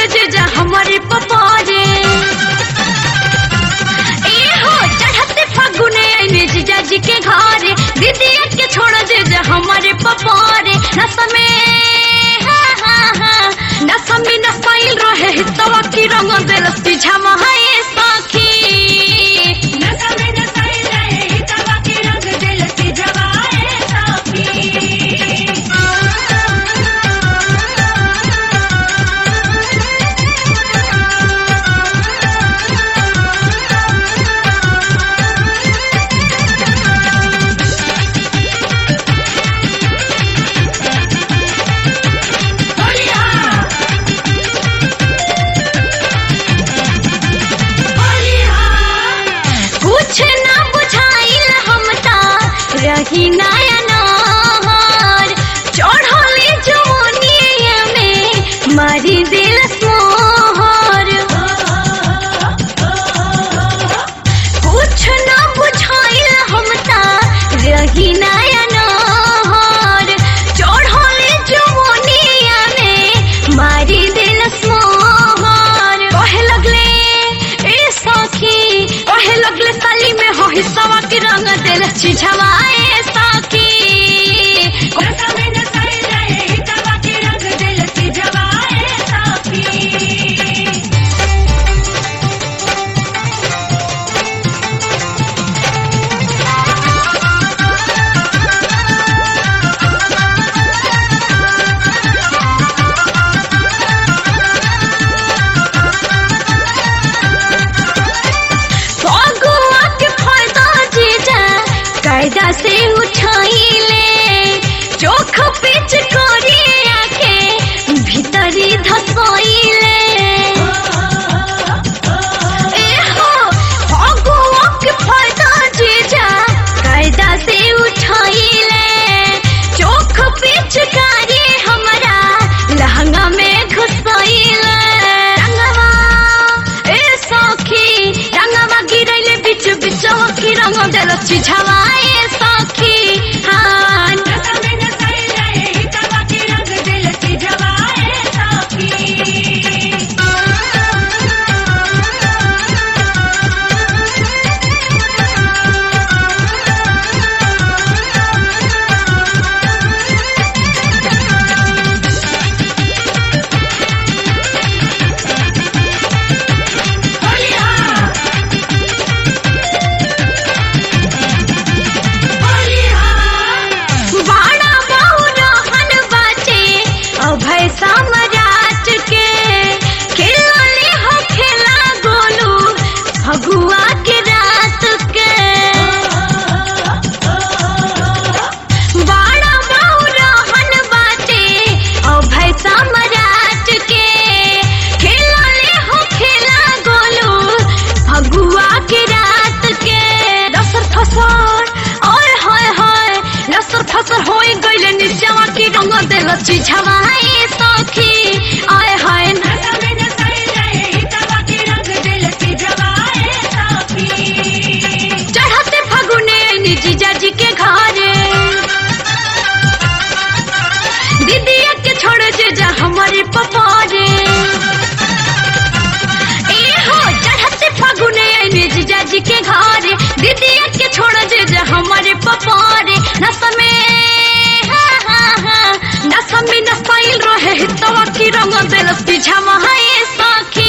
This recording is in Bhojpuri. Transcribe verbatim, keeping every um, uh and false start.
जे जा हमारे पपारे ए हो चढ़ते फागुने आईने जीजा जी के घरे दीदी के छोड़ जे जा हमारे पपारे नशा में हाँ हाँ हाँ नशा में नशाइल रहे हितवा की रंग दिलस्ती झमाए साखी नशा में नशाइल रहे हितवा की रंग दिलस्ती झमाए साखी रही नया नहर चढ़ले जवनिया में मारी दिल मोहर कुछ न बुझाइल हम ता रही नया नहर चढ़ले जवनिया में मारी दिल मोहर कहे लगले ए सखी कहे लगले साली में हो हिस्सा के रंग दिल छिझवाए कायदा से उठाइले चोख पिच कोरिया के भीतरी धसोइले ए हो फगुआ के फायदा जीजा कायदा से उठाइले चोख पिच कारी हमरा लहंगा में घुसोइले रंगवा ए सखी रंगवा गिरैले बिच बिचवा की रंग दिल छिझवाए सामराट के खेलने हो खेला गोलू फगुआ के रात के बड़ा बाऊ रहन बाटे और भाई सामराट के खेलने हो खेला गोलू फगुआ के रात के लसर फसर ओए होए होए लसर फसर होए गइले निचवा के रंग दिल छिझवाए सखी आए हाय नशा में नशाइल रहे हितवा के रंग दिल छिझवाए सखी चढ़ते फागुने आईने जीजा जी के घरे दीदी के छोड़ जे जा हमारे पपारे ए हो चढ़ते फागुने आईने जीजा जी के घरे दीदी के छोड़ जे जा हमारे पपारे नशा में हाँ हाँ हाँ नशा में नशाइल रहे हितवा की रंग दिलस्ती झमाए साखी